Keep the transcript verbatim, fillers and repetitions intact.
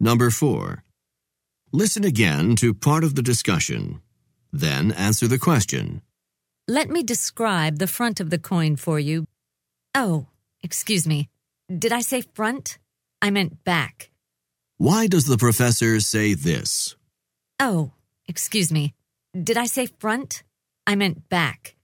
Number four. Listen again to part of the discussion. Then answer the question. Let me describe the front of the coin for you. Oh, excuse me. Did I say front? I meant back. Why does the professor say this? Oh, excuse me. Did I say front? I meant back.